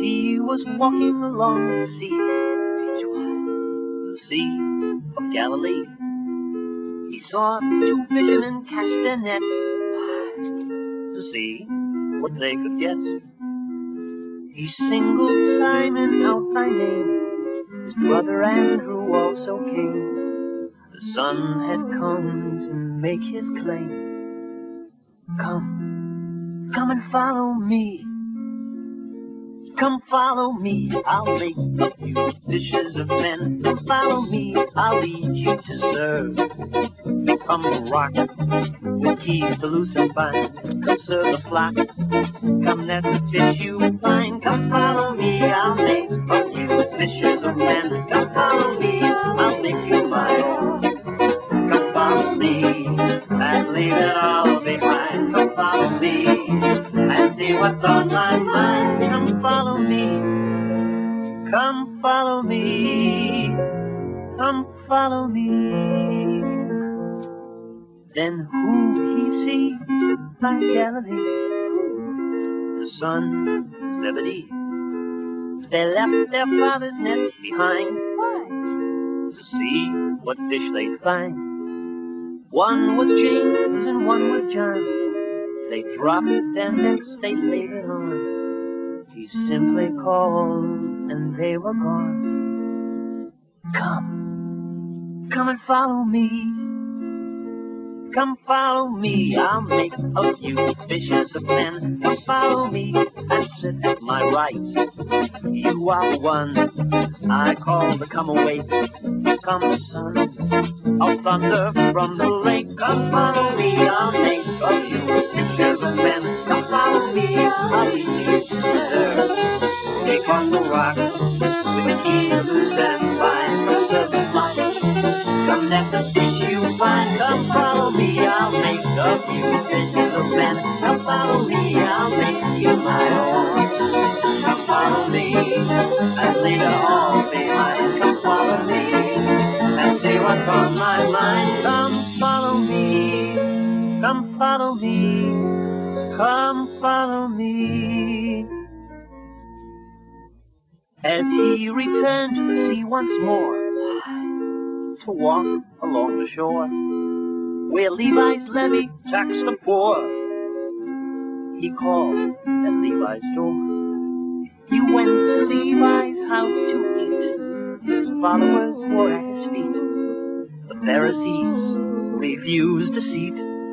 He was walking along the sea, the Sea of Galilee. He saw two fishermen cast their nets to see what they could get. He singled Simon out by name, his brother Andrew also came. The Son had come to make his claim. Come, come and follow me. Come follow me, I'll make of you fishers of men. Come follow me, I'll lead you to serve. Become the rock with keys to loose and bind. Come serve the flock, come net the fish you find. Come follow me, I'll make of you fishers of men. Come follow me, I'll make you my own. Come follow me, and leave it all behind. Come follow me, and see what's on my mind. Come follow me, come follow me, come follow me. Then who he see by Galilee? The sons of Zebedee. They left their father's nets behind. Why? To see what fish they'd find. One was James and one was John. They dropped their nets, they laid it on. He simply called and they were gone. Come, come and follow me. Come follow me, I'll make of you fishers of men. Come follow me and sit at my right. You are the ones I call to come awake. Come sons of thunder from the lake. Come follow me, I'll make of you fishers of men. Come follow me, I'll lead you to serve. Become the rock with the key to loose and bind. Come serve the flock, come net the fish you find. Come follow me, I'll make of you fishers of men. Come follow me, I'll make you my own. Come follow me, and leave it all behind. Come follow me, and see what's on my mind. Come follow me, come follow me, come follow me. As he returned to the sea once more, to walk along the shore, where Levi's levy taxed the poor, he called at Levi's door. He went to Levi's house to eat. His followers were at his feet. The Pharisees refused a seat.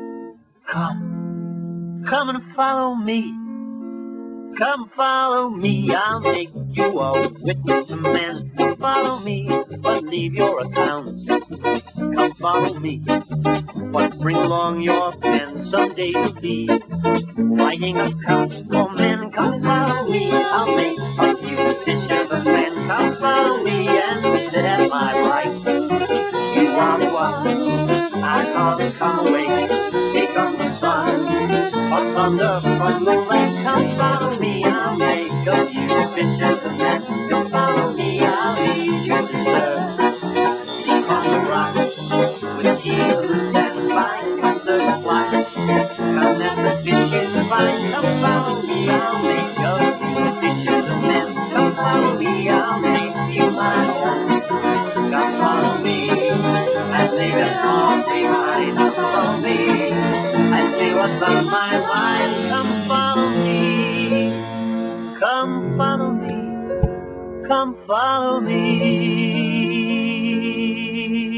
Come, come and follow me. Come follow me, I'll make you a witness to men. Come follow me, but leave your accounts. Come follow me, but bring along your pen. Someday you'll be writing accounts for men. Come follow me, I'll make of you fishers of men. Come follow me and sit at my right. You are the one I call to come away. Become the son of thunder from the lake. Come follow me, I'll make of you fishers of men. Come follow me, I'll lead you to serve. Become the rock with keys and bind. Come serve the flock, come net the fish you find. Come follow me, I'll make of you fishers of men. Come follow me, I'll make you my own. Come follow me, and leave it all behind. Come follow me, and see what's on my mind. Come follow me, come follow me, come follow me.